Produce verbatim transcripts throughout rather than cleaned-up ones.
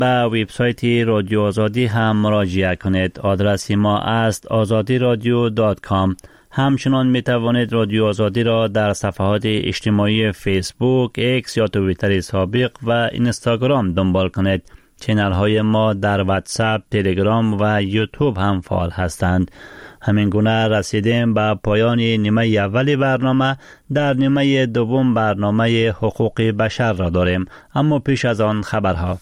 به وبسایت رادیو آزادی هم مراجعه کنید. آدرس ما است آزادی رادیو دات کام. همچنان می توانید رادیو آزادی را در صفحات اجتماعی فیسبوک، ایکس یا توییتر سابق و اینستاگرام دنبال کنید. چینل های ما در واتساپ، تلگرام و یوتیوب هم فعال هستند. همین گونه رسیدیم به پایان نیمه اولی برنامه. در نیمه دوم برنامه حقوق بشر را داریم، اما پیش از آن خبرها.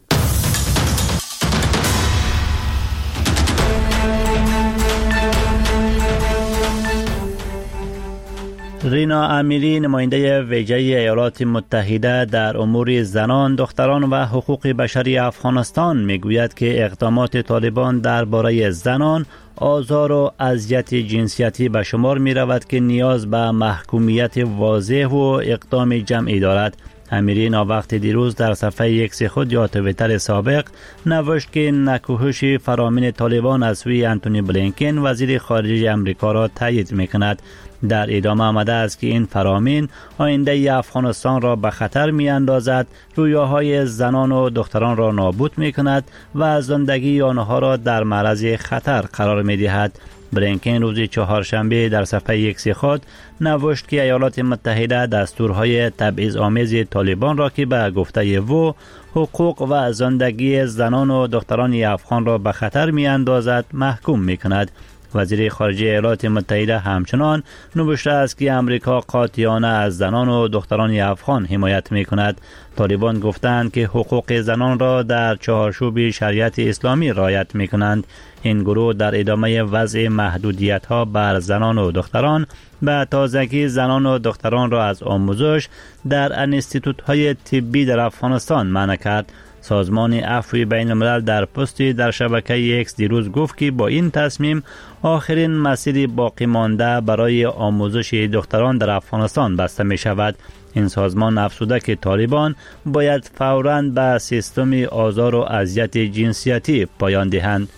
رینا امیری، نماینده ویژه ایالات متحده در امور زنان، دختران و حقوق بشری افغانستان میگوید که اقدامات طالبان درباره زنان، آزار و اذیت جنسیتی به شمار می رود که نیاز به محکومیت واضح و اقدام جمعی دارد. امیری ناوقت دیروز در صفحه ایکس خود یا توییتر سابق نوشت که نکوهش فرامین طالبان از سوی انتونی بلینکن وزیر خارجه امریکا را تایید می کند. در ادامه آمده است که این فرامین آینده افغانستان را به خطر می اندازد، رویاهای زنان و دختران را نابود می کند و زندگی آنها را در معرض خطر قرار می دهد. بلینکن روز چهارشنبه در صفحه ایکس خود نوشت که ایالات متحده دستورهای تبعیض‌آمیز طالبان را که به گفته او حقوق و زندگی زنان و دختران افغان را به خطر می اندازد محکوم می کند. وزیر خارجه ایالات متحده همچنان نوشته است که امریکا قاطعانه از زنان و دختران افغان حمایت می کند. طالبان گفتند که حقوق زنان را در چارچوب شریعت اسلامی رعایت می کنند. این گروه در ادامه وضع محدودیت ها بر زنان و دختران به تازگی زنان و دختران را از آموزش در انستیتوت های طبی در افغانستان منع کرد. سازمان عفو بین الملل در پستی در شبکه ایکس دیروز گفت که با این تصمیم آخرین مسیر باقی مانده برای آموزش دختران در افغانستان بسته می شود. این سازمان افزوده که طالبان باید فوراً به سیستم آزار و اذیت جنسیتی پایان دهند.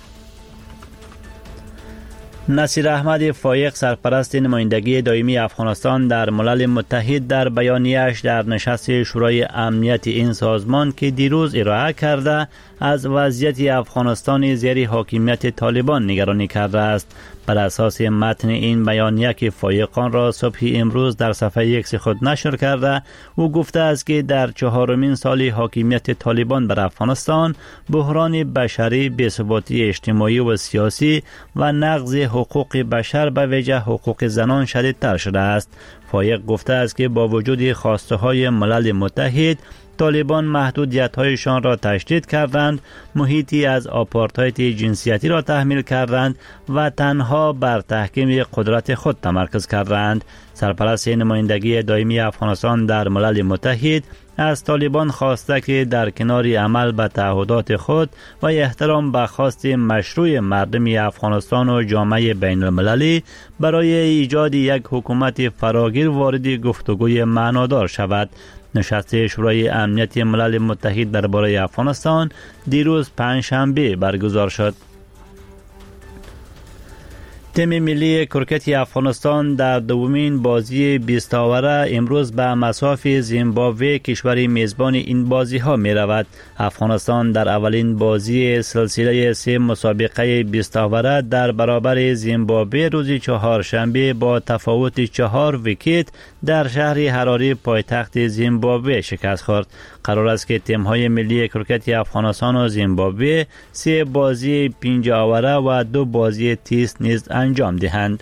نصیر احمد فایق، سرپرست نمایندگی دائمی افغانستان در ملل متحد، در بیانیه‌اش در نشست شورای امنیت این سازمان که دیروز ارائه کرده از وضعیت افغانستان زیر حاکمیت طالبان نگرانی کرده است. بر اساس متن این بیانیه که فایقان را صبح امروز در صفحه ایکس خود نشر کرده، او گفته است که در چهارمین سال حاکمیت طالبان بر افغانستان بحران بشری، بی‌ثباتی اجتماعی و سیاسی و نقض حقوق بشر به ویژه حقوق زنان شدیدتر شده است. فایق گفته است که با وجود خواسته های ملل متحد، طالبان محدودیت‌هایشان را تشدید کردند، محیطی از آپارتاید جنسیتی را تحمیل کردند و تنها بر تحکیم قدرت خود تمرکز کردند. سرپرست نمایندگی دائمی افغانستان در ملل متحد از طالبان خواسته که در کنار عمل به تعهدات خود و احترام به خواست مشروع مردم افغانستان و جامعه بین المللی برای ایجاد یک حکومت فراگیر وارد گفتگوی معنادار شود. نشست شورای امنیت ملل متحد درباره افغانستان دیروز پنجشنبه برگزار شد. تیم ملی کرکت افغانستان در دومین بازی بیست آوره امروز به مصاف زیمبابوه، کشور میزبان این بازی ها می رود. افغانستان در اولین بازی سلسله سه مسابقه بیست آوره در برابر زیمبابوه روز چهارشنبه با تفاوت چهار ویکت در شهر حراری پایتخت زیمبابوه شکست خورد. قرار است که تیم های ملی کرکت افغانستان و زیمبابوه سه بازی پنج آوره و دو بازی تیست نیز انجام دهند.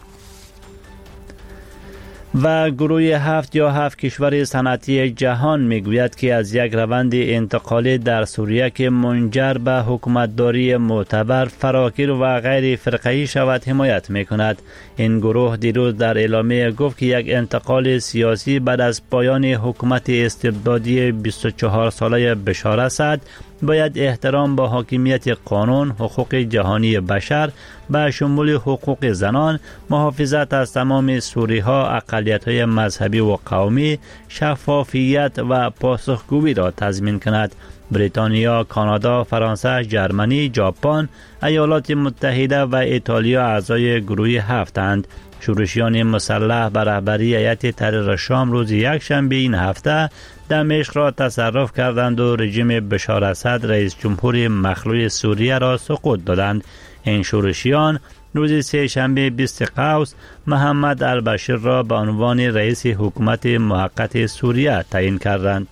و گروه هفت یا هفت کشور صنعتی جهان میگوید که از یک روند انتقالی در سوریه که منجر به حکومتداری معتبر، فراگیر و غیر فرقه‌ای شود حمایت میکند. این گروه دیروز در اعلامیه گفت که یک انتقال سیاسی بعد از پایان حکومت استبدادی بیست و چهار ساله بشار اسد باید احترام به حاکمیت قانون، حقوق جهانی بشر به شمول حقوق زنان، محافظت از تمام سوری‌ها، اقلیت‌های مذهبی و قومی، شفافیت و پاسخگویی را تضمین کند. بریتانیا، کانادا، فرانسه، ژرمنی، ژاپن، ایالات متحده و ایتالیا اعضای گروه هفتند. شورشیان مسلح به رهبری هیئت تحریر شام روز یکشنبه این هفته دمشق را تصرف کردند و رژیم بشار اسد رئیس جمهور مخلوع سوریه را سقوط دادند. این شورشیان روز سه شنبه بیست قوس محمد البشیر را به عنوان رئیس حکومت موقت سوریه تعیین کردند.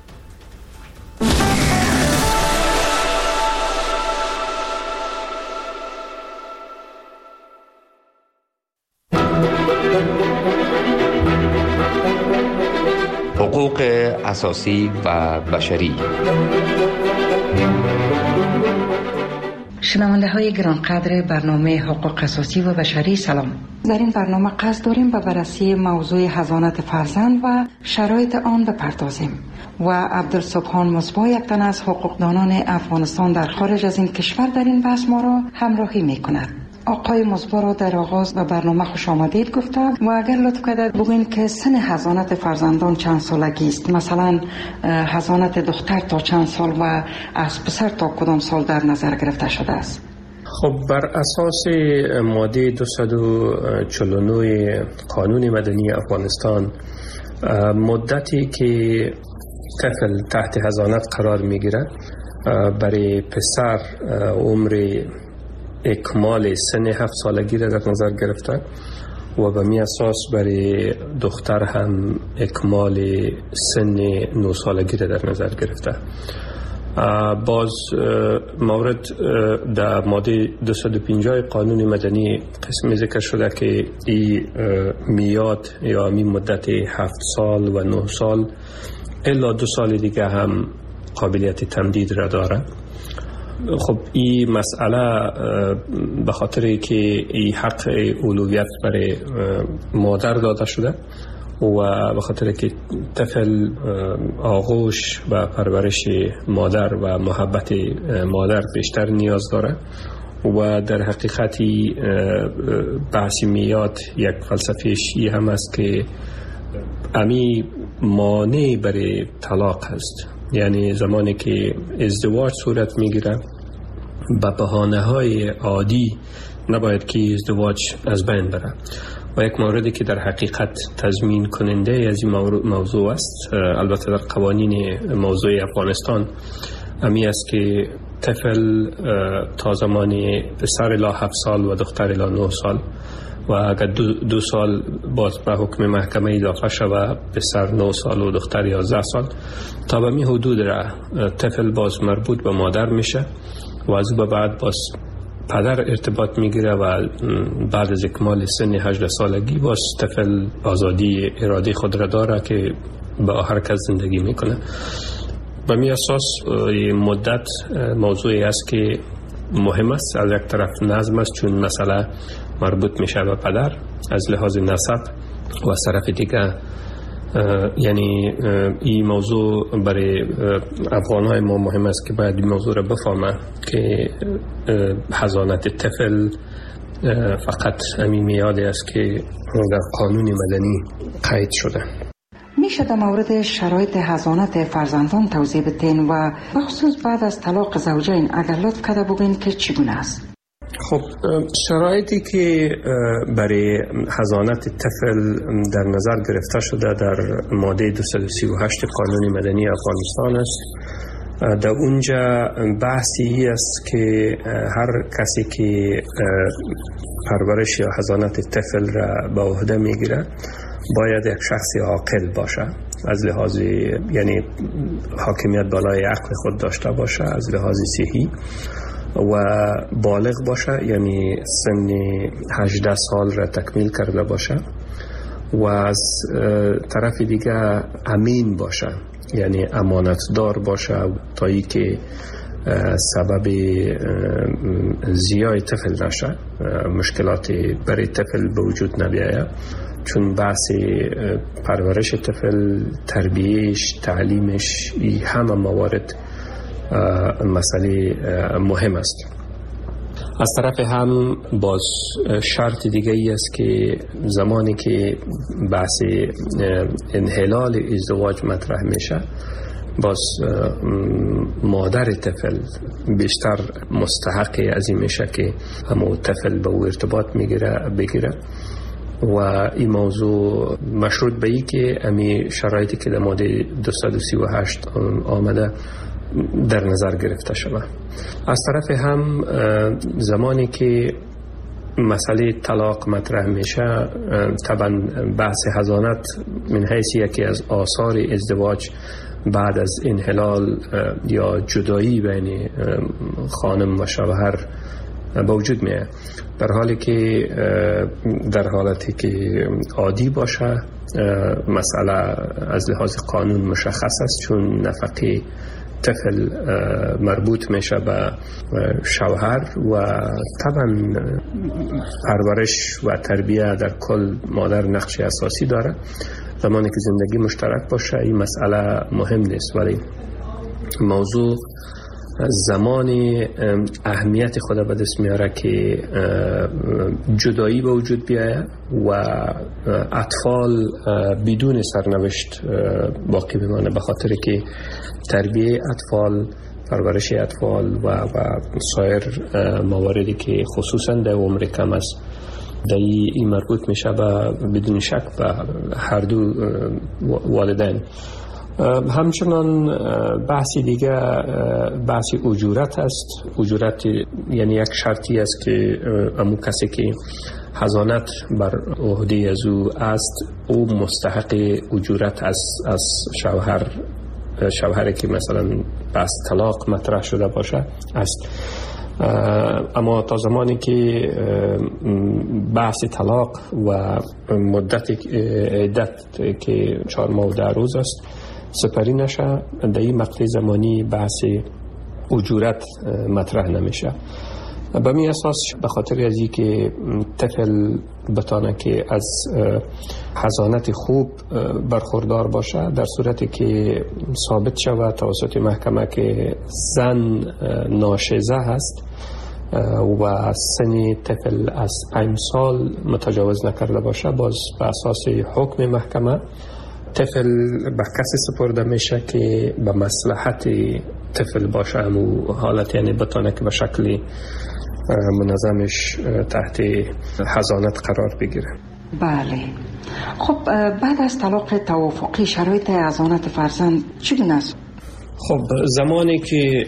حقوق اساسی و بشری. شنونده های گرانقدر برنامه حقوق اساسی و بشری سلام. در این برنامه قصد داریم به بررسی موضوع حضانت فرزند و شرایط آن بپردازیم و عبدالسبحان مصباح، یک تن از حقوقدانان افغانستان در خارج از این کشور، در این بحث ما را همراهی می کند. آقای مصباح را در آغاز به برنامه خوش آمدید گفتم و اگر لطف کنید بگوین که سن حضانت فرزندان چند سالگی است؟ مثلا حضانت دختر تا چند سال و از پسر تا کدام سال در نظر گرفته شده است؟ خب بر اساس ماده دویست و چهل و نه قانون مدنی افغانستان، مدتی که طفل تحت حضانت قرار میگیرد برای پسر عمر اکمال سن هفت سالگی را در نظر گرفته و به می اساس برای دختر هم اکمال سن نه سالگی را در نظر گرفته. باز مورد در ماده دویست و پنجاه قانون مدنی قسمی ذکر شده که این میاد یا می مدت هفت سال و نه سال الا دو سال دیگه هم قابلیت تمدید را داره. خب این مسئله به خاطر که این حق اولویت برای مادر داده شده و به خاطر که طفل آغوش و پرورش مادر و محبت مادر بیشتر نیاز داره و در حقیقتی بحث میاد یک فلسفه شیعی هم است که امی مانع برای طلاق هست. یعنی زمانی که ازدواج صورت میگیره به بهانه های عادی نباید که ازدواج از بین بره و یک موردی که در حقیقت تضمین کننده از این موضوع است، البته در قوانین موضوع افغانستان امی است که طفل تا زمانی پسر الی هفت سال و دختر الی نه سال و اگر دو, دو سال باز به حکم محکمه اضافه شود پسر نه سال و دختر یازده سال، تا به می حدود را طفل باز مربوط به مادر میشه و از او به بعد باز پدر ارتباط میگیره و بعد از اکمال سن هجده سالگی باز طفل آزادی ارادی خود را داره که به هر کس زندگی میکنه. به می اساس مدت موضوعی است که مهم است. از یک طرف نظم است چون مسئله مربوط میشه به پدر از لحاظ نسب و از طرف دیگه یعنی این موضوع برای افغان‌های ما مهم است که باید این موضوع را بفهمه که حضانت طفل فقط همین میادی است که در قانون مدنی قید شده. میشه در مورد شرایط حضانت فرزندان توضیح بدین و بخصوص بعد از طلاق زوجین اگر لطف کرده بگین که چگونه است؟ خب شرایطی که برای حضانت طفل در نظر گرفته شده در ماده دویست و سی و هشت قانون مدنی افغانستان است. در اونجا بحثی است که هر کسی که پرورش یا حضانت طفل را به عهده میگیره باید یک شخص عاقل باشه، از لحاظ یعنی حاکمیت بالای عقل خود داشته باشه، از لحاظ صحی و بالغ باشه، یعنی سن هجده سال را تکمیل کرده باشه و از طرف دیگه امین باشه، یعنی امانتدار باشه تا ای که سبب زیای طفل نشه، مشکلات برای طفل به وجود نبیاید، چون بحث پرورش طفل، تربیهش، تعلیمش، این همه موارد مسئله مهم است. از طرف هم باز شرط دیگه ای است که زمانی که بحث انحلال ازدواج مطرح میشه باز مادر طفل بیشتر مستحق از این میشه که همون طفل به او ارتباط میگیره بگیره و این موضوع مشروط به ای که امی شرایطی که در ماده دویست و سی و هشت آمده در نظر گرفته شده. از طرف هم زمانی که مسئله طلاق مطرح میشه، طبعا بحث حضانت من حیث یکی از آثار ازدواج بعد از انحلال یا جدایی بین خانم و شوهر با وجود میاد، در حالی که در حالتی که عادی باشه مسئله از لحاظ قانون مشخص است، چون نفقه طفل مربوط میشه به شوهر و طبعا پرورش و تربیه در کل مادر نقش اساسی داره. زمانی که زندگی مشترک باشه این مسئله مهم نیست، ولی موضوع زمان اهمیت خود به دست میاره که جدایی به وجود بیاید و اطفال بدون سرنوشت باقی بمانه، به خاطر که تربیه اطفال، پرورش اطفال و, و سایر مواردی که خصوصا در عمر کم است در این مربوط میشه و بدون شک به هر دو والدین. همچنان بحثی دیگه بحث اجورت است. اجورت یعنی یک شرطی است که امو کسی که حضانت بر عهده از او است او مستحق اجورت از از شوهر شوهری که مثلا بحث طلاق مطرح شده باشه است. اما تا زمانی که بحث طلاق و مدت عدت که چهار ماه و ده روز است سپری نشه، در این مقطع زمانی بحث اجورت مطرح نمیشه. به می اساس به خاطر از این که طفل بتانه که از حضانت خوب برخوردار باشه، در صورتی که ثابت شود توسط محکمه که زن ناشزه هست و سن طفل از پنج سال متجاوز نکرده باشه، باز به اساس حکم محکمه طفل به کسی سپرده میشه که به مصلحت طفل باشه، همون حالت یعنی بتانه که به شکل منظمش تحت حضانت قرار بگیره. بله. خب بعد از طلاق توافقی شرایط حضانت فرزند چگونه است؟ خب زمانی که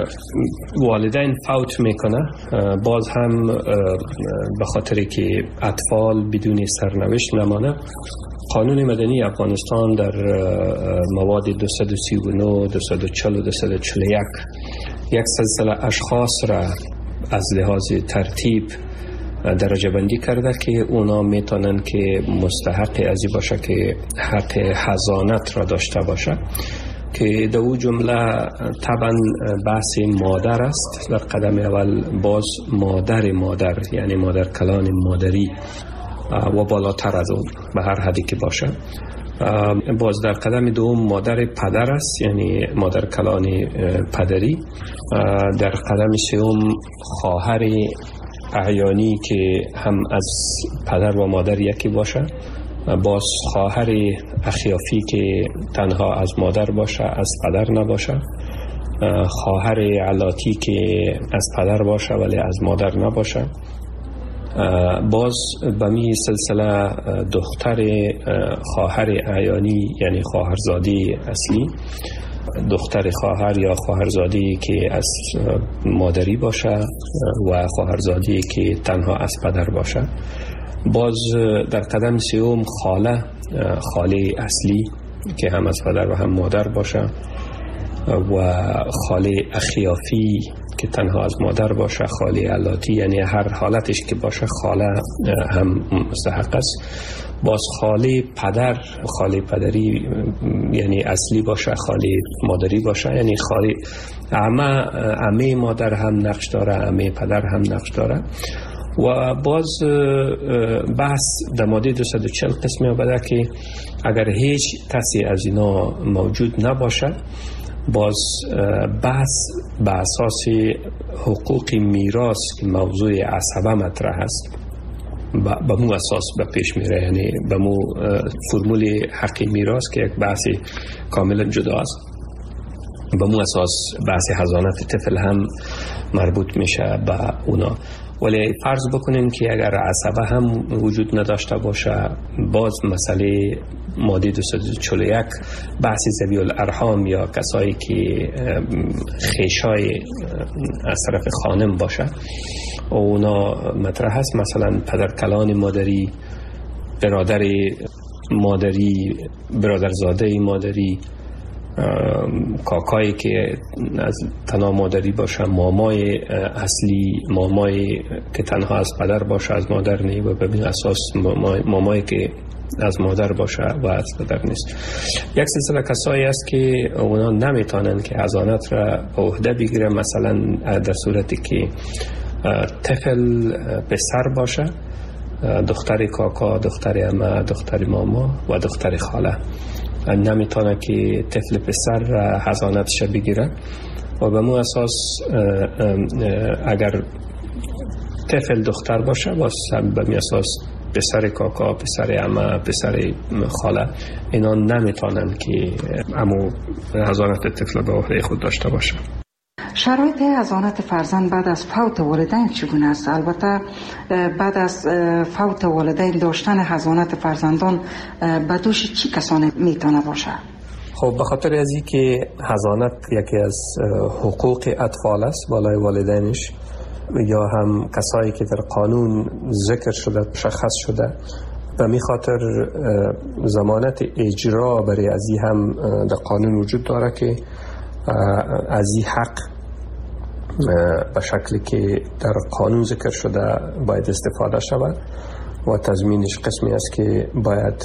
والدین فوت میکنه، باز هم به خاطر که اطفال بدون سرنوشت نمانه، قانون مدنی افغانستان در مواد دویست و سی و نه، دویست و چهل و دویست و چهل و یک یک سلسله اشخاص را از لحاظ ترتیب درجه بندی کرده که اونا میتونن که مستحق ازی باشه که حق حضانت را داشته باشه، که در او جمله طبعا بحث مادر است. در قدم اول باز مادر مادر یعنی مادر کلان مادری و بالاتر از اون به هر حدی که باشه. باز در قدم دوم مادر پدر است یعنی مادر کلان پدری. در قدم سوم خواهر اعیانی که هم از پدر و مادر یکی باشه. باز خواهر اخیافی که تنها از مادر باشه از پدر نباشه. خواهر علاتی که از پدر باشه ولی از مادر نباشه. باز به می سلسله دختر خواهر اعیانی یعنی خواهرزادی اصلی، دختر خواهر یا خواهرزادی که از مادری باشه و خواهرزادی که تنها از پدر باشه. باز در قدم سوم خاله، خاله اصلی که هم از پدر و هم مادر باشه و خاله اخیافی که تنها از مادر باشه، خاله علاتی یعنی هر حالتش که باشه خاله هم مستحق است. باز خاله پدر، خاله پدری یعنی اصلی باشه، خاله مادری باشه یعنی خاله عمه، عمه مادر هم نقش داره، عمه پدر هم نقش داره. و باز بحث در ماده دویست و چهل قسمی آمده که اگر هیچ کسی از اینا موجود نباشه، باز بحث به اساس حقوق میراث که موضوع عصبه مطرح است به مو اساس به پیش میره، یعنی به مو فرمول حق میراث که یک بحث کاملا جدا است، به مو اساس بحث حضانت طفل هم مربوط میشه به اونا. ولی فرض بکنیم که اگر عصبه هم وجود نداشته باشه، باز مسئله ماده دویست و چهل و یک بحث ذوی الارحام یا کسایی که خیشای از طرف خانم باشه اونا مطرح هست. مثلا پدرکلان مادری، برادر مادری، برادرزاده مادری، کاکایی که از تنها مادری باشه، مامای اصلی، مامای که تنها از پدر باشه از مادر نی و به این اساس مامایی که از مادر باشه و از پدر نیست. یک سلسله کسایی است که اونا نمیتونن که حضانت را به عهده بگیره، مثلا در صورتی که طفل پسر باشه، دختر کاکا، دختر عمه، دختر ماما و دختر خاله نمیتونه که طفل پسر حضانتش بگیره و به مو اساس اگر طفل دختر باشه باز به می اساس پسر کاکا، پسر عمه، پسر خاله اینا نمیتونن که امو حضانت طفل به عهده خود داشته باشه. شرایط حضانت فرزند بعد از فوت والدین چگونه است؟ البته بعد از فوت والدین داشتن حضانت فرزندان به دوش چی کسانی میتونه باشه؟ خب به خاطر از این که حضانت یکی از حقوق اطفال است بالای والدینش، یا هم کسایی که در قانون ذکر شده، مشخص شده، و می خاطر ضمانت اجرا برای از این هم در قانون وجود داره که از این حق به شکلی که در قانون ذکر شده باید استفاده شود و تضمینش قسمی است که باید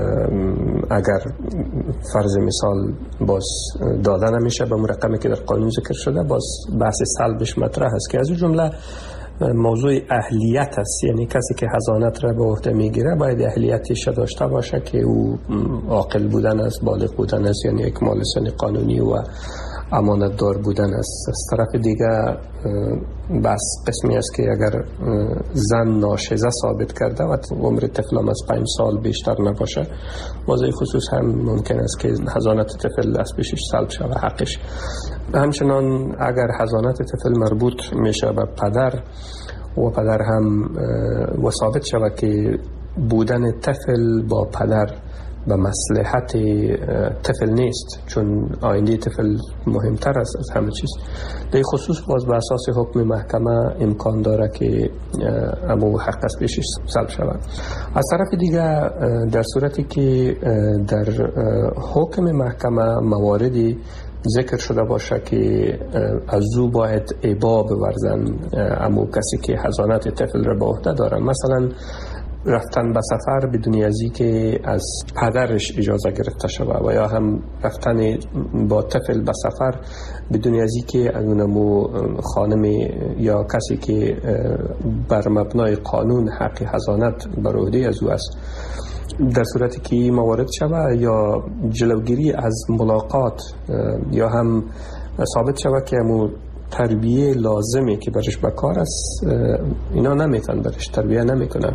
اگر فرض مثال باز داده نمیشه به رقمی که در قانون ذکر شده، باز بحث سلبش مطرح است که از جمله موضوع اهلیت است. یعنی کسی که حضانت را به عهده میگیره باید اهلیتش داشته باشه که او عاقل بودن است، بالغ بودن است، یعنی یک مال سن قانونی و امانت دار بودن است. از طرف دیگه بس قسمی است که اگر زن ناشزه ثابت کرده و عمر طفل از پنج سال بیشتر نباشه، موضوع خصوص هم ممکن است که حضانت طفل از پیشش سلب شود حقش. همچنان اگر حضانت طفل مربوط میشه به پدر و پدر هم و ثابت شود که بودن طفل با پدر به مصلحت طفل نیست، چون آینده طفل مهمتر است از همه چیز، در خصوص باز به اساس حکم محکمه امکان داره که امو حق از پیشش سلب شود. از طرف دیگه در صورتی که در حکم محکمه مواردی ذکر شده باشه که از او باید ابا بورزن امو کسی که حضانت طفل را به عهده داره، مثلا رفتن به سفر بدون ازی که از پدرش اجازه گرفته شود، و یا هم رفتن با طفل به سفر بدون ازی که از اونمو خانم یا کسی که بر مبنای قانون حق حضانت بر عهده از او است، در صورتی که موارد شود، یا جلوگیری از ملاقات، یا هم ثابت شود که امو تربیه لازمه که برش بکار است اینا نمیتن برش تربیه نمیکنه،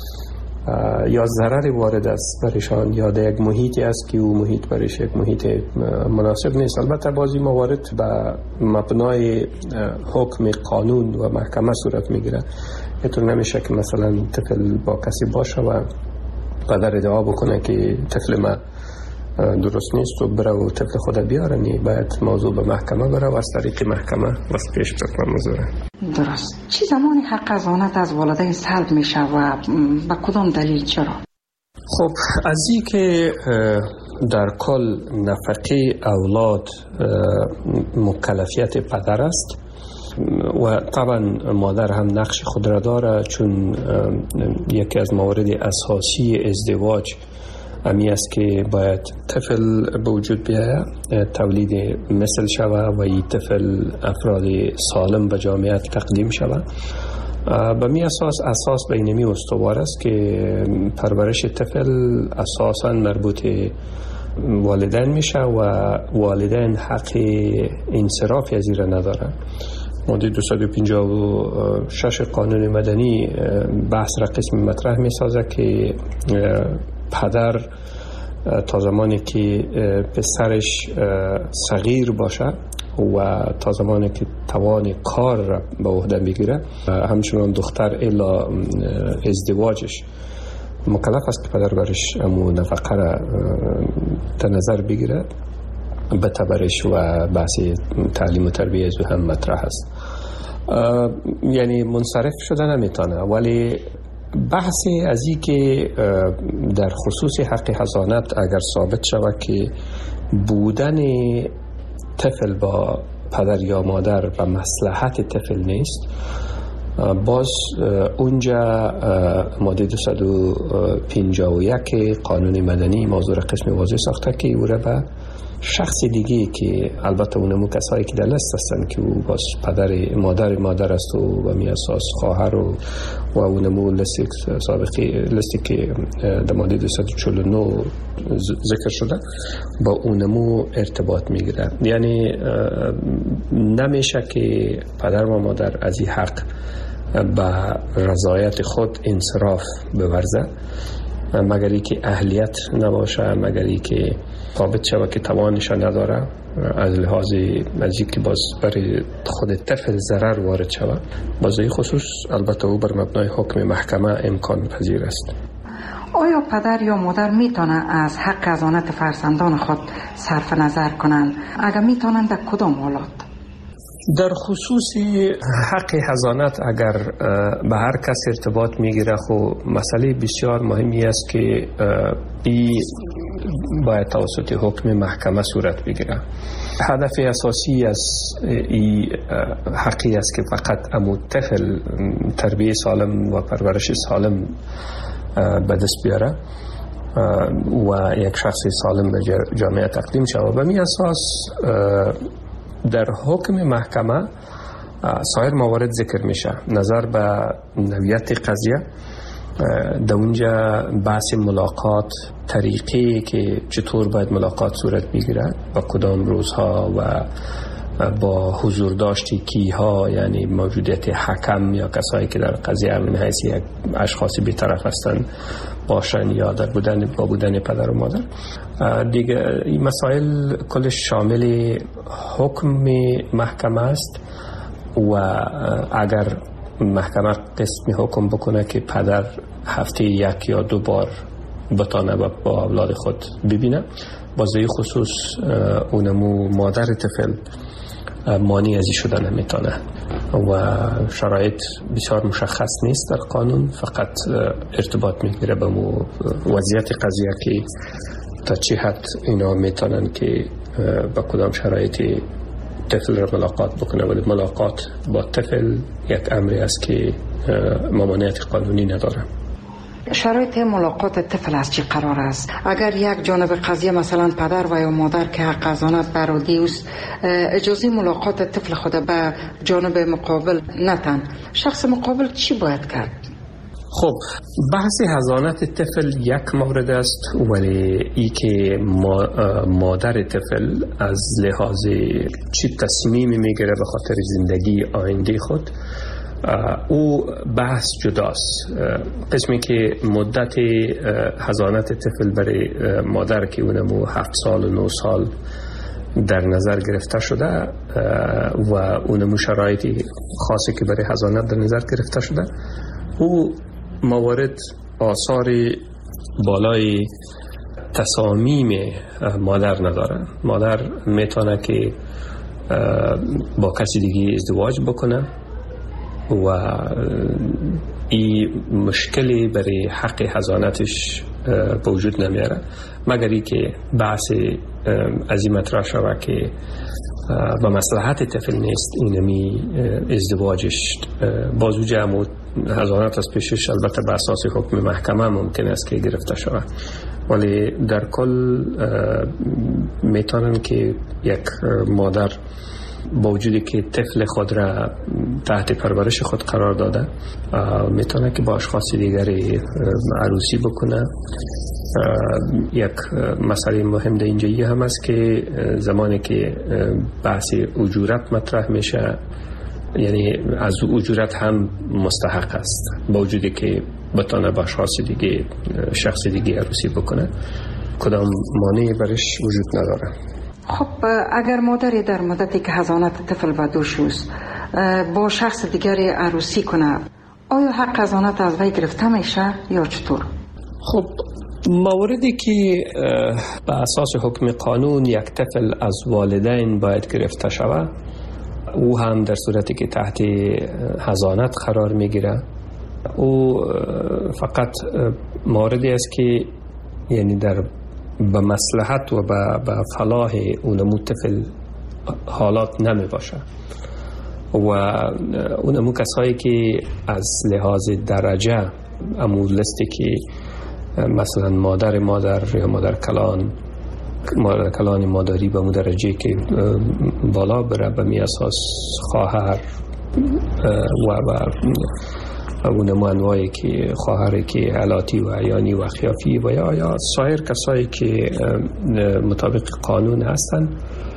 یا ضرر وارد است برشان، یا در یک محیطی است که او محیط برش یک محیط مناسب نیست. البته بعضی موارد به مبنای حکم قانون و محکمه صورت میگیره. اینطور نمیشه که مثلا طفل با کسی باشه و پدر ادعا بکنه که طفل ما درست نیست و بره و طفل خود بیاره، نی باید موضوع به محکمه بره و از طریق محکمه واسه پیش بره موضوع. درست. چی زمانی حق حضانت از والدین سلب میشه و با کدام دلیل چرا؟ خب از این که در کل نفقه اولاد مکلفیت پدر است و طبعا مادر هم نقش خود را داره، چون یکی از موارد اساسی ازدواج امی است که باید طفل به وجود بیاید، تولید مثل شود و این طفل افراد سالم به جامعه تقدیم شود. به می اساس اساس بینمی استوار است که پرورش طفل اساساً مربوط والدین میشه و والدین حق انصرافی از این را ندارن. ماده دویست و پنجاه و شش قانون مدنی بحث را قسم مطرح می سازه که پدر تا زمانی که پسرش صغیر باشه و تا زمانی که توان کار را به عهده میگیره، همچنان دختر الا ازدواجش مکلف است که پدر برش امو نفقه را در نظر بگیره، به تبرش و بحث تعلیم و تربیه از هم مطرح است. یعنی منصرف شده نمیتونه، ولی بحثی از این که در خصوص حق حضانت اگر ثابت شود که بودن طفل با پدر یا مادر به مصلحت طفل نیست، باز اونجا ماده دویست و پنجاه و یک قانون مدنی موضوع قسم واضح ساخته که او را به شخص دیگه که البته اونمو کسایی که در لست هستن که او باز پدر مادر مادر است و به می اساس خواهر و و اونمو لستی سابقی لستی که در ماده دویست و چهل و نه ذکر شده با اونمو ارتباط میگیره. یعنی نمیشه که پدر و مادر از این حق به رضایت خود انصراف بورزه مگر ای که اهلیت نباشه، مگر ای که ثابت شود که توانش نداره، از لحاظ از که باز برای خود طفل ضرر وارد شود. باز این خصوص البته او بر مبنای حکم محکمه امکان پذیر است. آیا پدر یا مادر میتونن از حق حضانت فرزندان خود صرف نظر کنند؟ اگر میتونن در کدام حالات؟ در خصوص حق حضانت اگر به هر کس ارتباط میگیره، خب مسئله بسیار مهمی است که این باید توسط حکم محکمه صورت بگیره. هدف اساسی از این حقی است که فقط امو طفل تربیه سالم و پرورش سالم به دست بیاره و یک شخص سالم به جامعه تقدیم شود. به می اساس در حکم محکمه سایر موارد ذکر میشه. نظر به نوعیت قضیه، در اونجا بحث ملاقات، طریقی که چطور باید ملاقات صورت بگیرد و کدام روزها و با حضور داشتی کیها، یعنی موجودیت حکم یا کسایی که در قضیه من حیث یک اشخاصی بی‌طرف هستند باشن یا در بودن با بودن پدر و مادر. دیگه این مسائل کلش شامل حکم محکمه است و اگر محکمه قسم حکم بکنه که پدر هفته یک یا دو بار بتانه با اولاد خود ببینه، بازه خصوص اونمو مادر طفل مانی ازی شده نمیتونه و شرایط بسیار مشخص نیست در قانون، فقط ارتباط میگیره به مو وضعیت قضیه که تا چه حد اینا میتونن که با کدام شرایطی طفل را ملاقات بکنه. ولی ملاقات با طفل یک امری است که ممانعت قانونی نداره. شرایط ملاقات طفل از چی قرار است؟ اگر یک جانب قضیه مثلا پدر و یا مادر که حق حضانت برادی است اجازه ملاقات طفل خود به جانب مقابل نتن، شخص مقابل چی باید کرد؟ خب بحث حضانت طفل یک مورد است، ولی ای که مادر طفل از لحاظ چی تصمیمی میگیره به خاطر زندگی آینده خود، او بحث جداست. قسمی که مدت حضانت طفل برای مادر که اونمو هفت سال و نه سال در نظر گرفته شده و اونمو شرایطی خاصی که برای حضانت در نظر گرفته شده، او موارد آثار بالای تصامیم مادر نداره. مادر میتونه که با کسی دیگه ازدواج بکنه و این مشکلی برای حق حضانتش به وجود نمیاره، مگر ای که بحث از این مطرح شود که و مصلحت طفل نیست اینمی ازدواجش بازو جمع حضانت از پیشش البته به اساس حکم محکمه ممکن است که گرفته شود. ولی در کل میتونن که یک مادر با وجودی که طفل خود را تحت پرورش خود قرار داده میتونه که با اشخاص دیگری عروسی بکنه. یک مسئله مهم در اینجایی هم است که زمانی که بحث اجورت مطرح میشه، یعنی از اجورت هم مستحق است با وجودی که بتانه با اشخاص دیگه شخص دیگه عروسی بکنه، کدام مانعی برش وجود نداره. خب اگر مادری در مدتی که حضانت طفل به دوش است با شخص دیگری عروسی کنه، آیا حق حضانت از وی گرفته میشه یا چطور؟ خب موردی که به اساس حکم قانون یک طفل از والدین باید گرفته شود، او هم در صورتی که تحت حضانت قرار میگیره، او فقط موردی است که یعنی در به مصلحت و به فلاح اونمو طفل حالات نمی باشه و اونمو کسایی که از لحاظ درجه امور لستی که مثلا مادر مادر یا مادر کلان مادر کلان مادری به درجه که بالا بره، به می اساس خواهر و و اونمو انواعی که خواهری که علاتی و عیانی و خیافی و یا یا سایر کسایی که مطابق قانون هستن،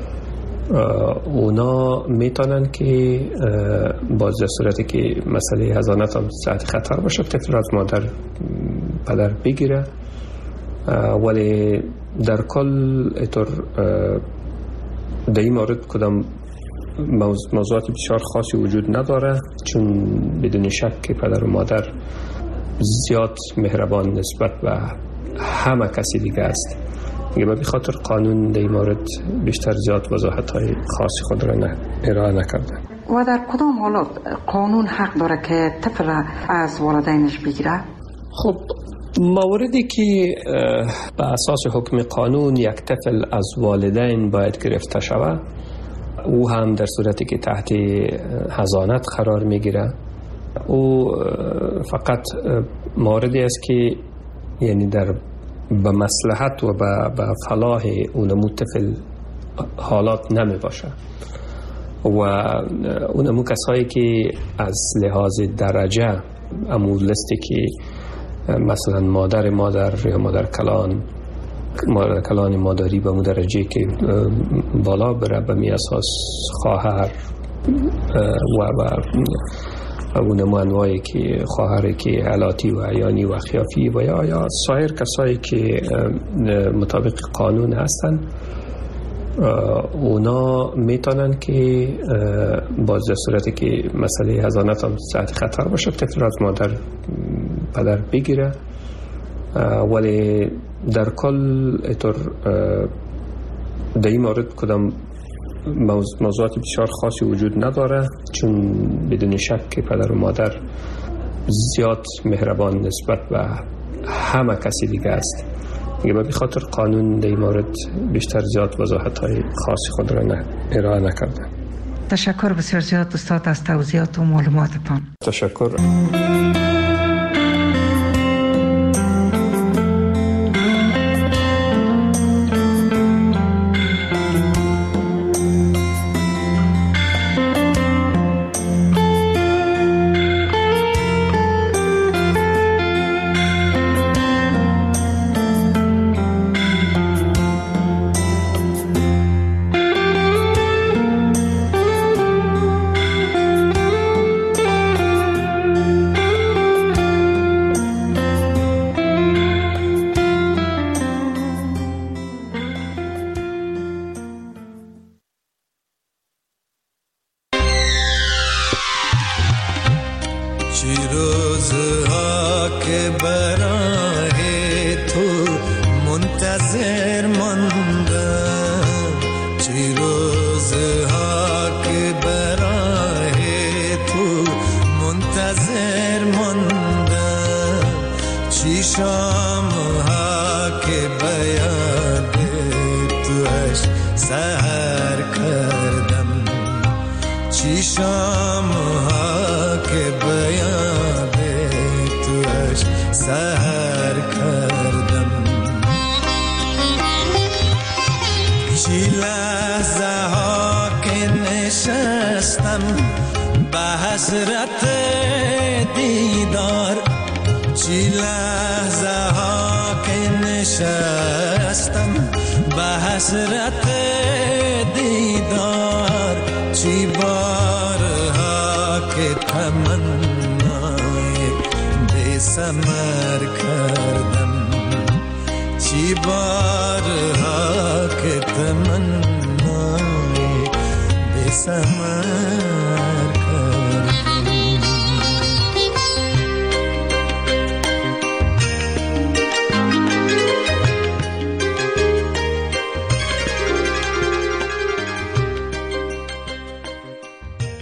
اونا میتونن که باز در صورتی که مسئله حضانت هم تحت خطر باشه طفل از مادر پدر بگیره، ولی در کل اینطور در این مورد کدام موضوعات بسیار خاصی وجود نداره، چون بدون شک که پدر و مادر زیاد مهربان نسبت به همه کسی دیگه است. دیگه به خاطر قانون در این مورد بیشتر زیاد وضاحت های خاصی خود را نه ارائه نکرده. و در کدام حالات قانون حق داره که طفل از والدینش بگیره؟ خب موردی که به اساس حکم قانون یک طفل از والدین باید گرفته شود، او هم در صورتی که تحت حضانت قرار میگیره، او فقط موردی است که یعنی در به مصلحت و به فلاح اونمو طفل حالات نمی باشه و اونمو کسایی که از لحاظ درجه امور لستی که مثلا مادر مادر یا مادر کلان مادر کلان مادری به درجه که بالا بره، به می اساس خواهر و و اونمو انواعی که خواهری که علاتی و عیانی و خیافی و یا یا سایر کسایی که مطابق قانون هستن، اونا میتونن که باز در صورتی که مسئله حضانت هم تحت خطر باشه طفل از مادر پدر بگیره، ولی در کل اینطور در این مورد کدام موضوعات بسیار خاصی وجود نداره، چون بدون شک که پدر و مادر زیاد مهربان نسبت به همه کسی دیگه است. دیگه به خاطر قانون در این مورد بیشتر زیاد وضاحت های خاصی خود را نه ارائه نکرده. تشکر بسیار زیاد استاد از توضیحات و معلوماتتان. تشکر. حسرت دیدار چی بارها که تمنای بی ثمر کردم، چی بارها که تمنای समर